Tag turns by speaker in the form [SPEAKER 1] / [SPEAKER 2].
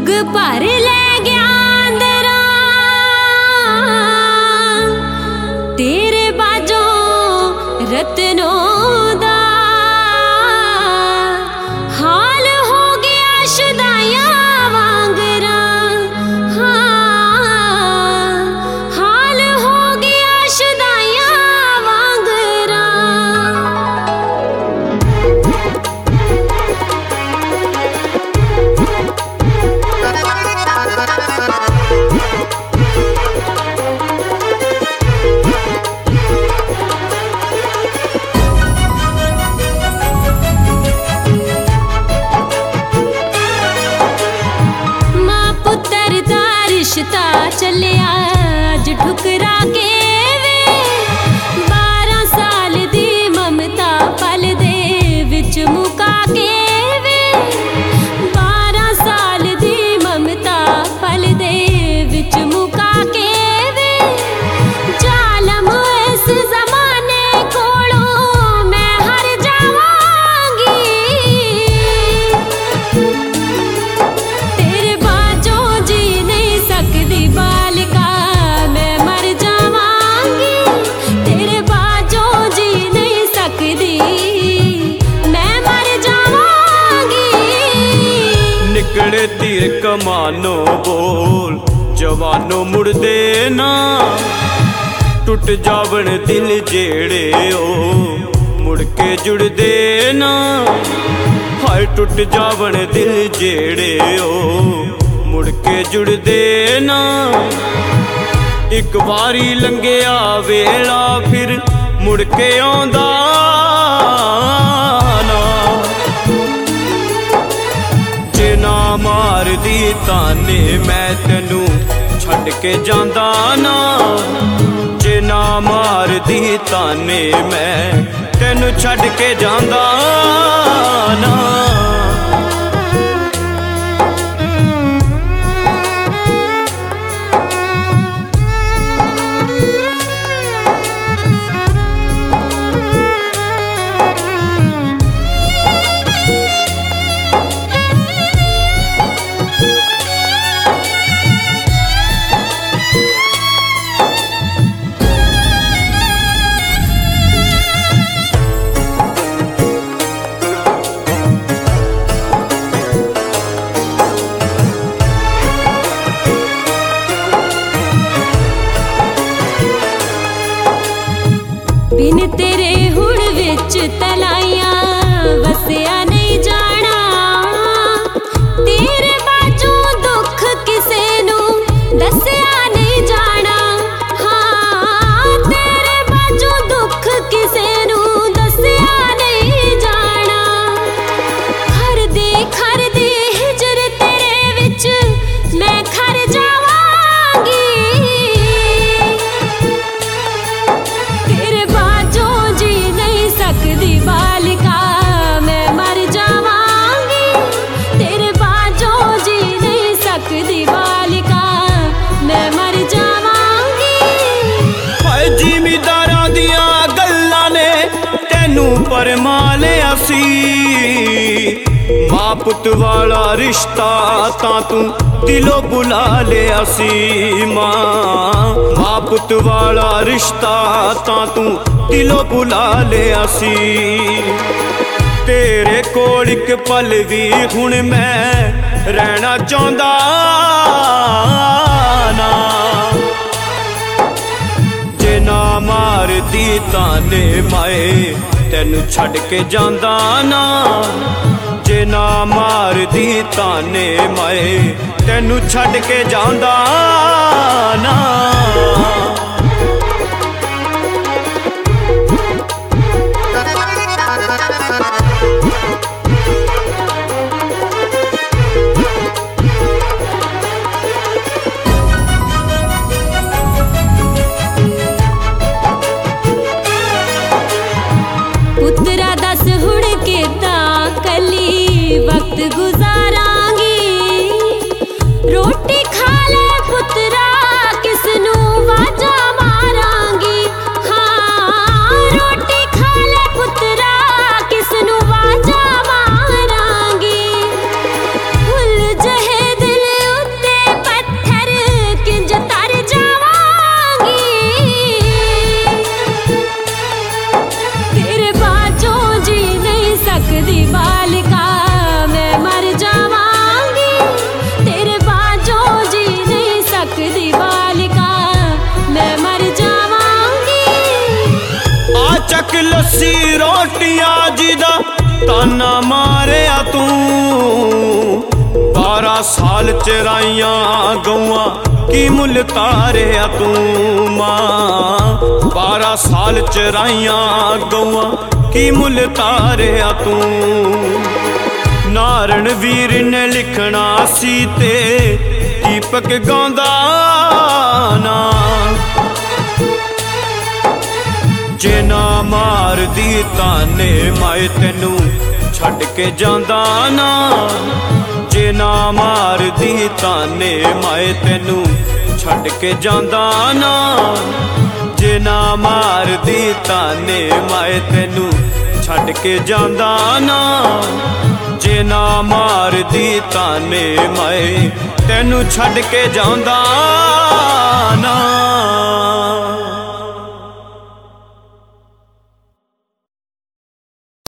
[SPEAKER 1] जुग भर ले गया अंदरा तेरे बाजों रत्नों दा हाल हो गया शुदाइयां वांगरा। हाँ, हाल हो गया शुदाइयां वांगरा। रिश्ता चलिया अज ठुकरा के वे 12 साल दी ममता पल दे विच मुका के वे 12 साल दी ममता पल दे विच मुका के वे जालम इस जमाने कोलों मैं हर जावांगी। तेरे बाजों जी नहीं सकदी बालिका मैं मर जावांगी। तेरे बाजों जी नहीं सकदी मैं मर जावांगी।
[SPEAKER 2] निकले तीर कमानो बोल जवानों मुड़दे ना टुट जावन दिल जेड़े ओ मुड़ के जुड़दे ना। हाय टुट जावन दिल जेड़े ओ मुड़ के जुड़दे ना। एक बारी लंघिया वेला फिर मुड़ के आउंदा ना। जे ना मारदी ताने मैं तैनू छड्ड के जांदा ना। जे ना मारदी ताने मैं तैनू छड्ड के जांदा ना।
[SPEAKER 1] बिन तेरे हुण विच तलाइयां वसिया नहीं जाना। तेरे बाजों दुख किसे नू दसिया नहीं जाना। हाँ, तेरे बाजों दुख किसे नू दसिया नहीं जाना। खर दी हिजर तेरे विच मैं खर जावांगी। तेरे बाजों जी नहीं सकदी बालिका मैं मर जावांगी। तेरे बाजों जी नहीं सकदी बालिका मैं मर जावांगी।
[SPEAKER 2] हाय जिमीदारां दियां गल्लां ने तैनू परमा लिया सी। मां पुत वाला रिश्ता तां तू दिलों बुला लिया सी। मां पुत वाला रिश्ता तां तू दिलों बुला लिया सी। तेरे कोल इक पल भी हुण मैं रहना चाहुंदा ना। जे ना मारदी ताने माए तैनू छड्ड के जांदा ना। जे ना मारदी ताने माए तैनू छड्ड के जांदा ना।
[SPEAKER 1] पुत्रा दस हुण किदां कली वक्त गुजारांगी। रोटी खा ले पुत्रा किसनू वाजा
[SPEAKER 2] ਲੱਸੀ ਰੋਟੀਆਂ ਜਿਹਦਾ ਤਾਨਾ ਮਾਰਿਆ ਤੂੰ 12 ਸਾਲ ਚਰਾਈਆਂ ਗਊਆਂ ਕੀ ਮੁੱਲ ਤਾਰਿਆ ਤੂੰ ਮਾਂ 12 ਸਾਲ ਚਰਾਈਆਂ ਗਊਆਂ ਕੀ ਮੁੱਲ ਤਾਰਿਆ ਤੂੰ ਨਾਰਣ ਵੀਰ ਨੇ ਲਿਖਣਾ ਸੀ ਤੇ ਦੀਪਕ ਗਾਉਂਦਾ ਨਾ ਜੇ ਨਾ ਮਾਰਦੀ ਤਾਨੇ ਮਾਏ ਤੈਨੂੰ ਛੱਡ ਕੇ ਜਾਂਦਾ ਨਾ ਜੇ ਨਾ ਮਾਰਦੀ ਤਾਨੇ ਮਾਏ ਤੈਨੂੰ ਛੱਡ ਕੇ ਜਾਂਦਾ ਨਾ ਜੇ ਨਾ ਮਾਰਦੀ ਤਾਨੇ ਮਾਏ ਤੈਨੂੰ ਛੱਡ ਕੇ ਜਾਂਦਾ ਨਾ ਜੇ ਨਾ ਮਾਰਦੀ ਤਾਨੇ ਮਾਏ ਤੈਨੂੰ ਛੱਡ ਕੇ ਜਾਂਦਾ ਨਾ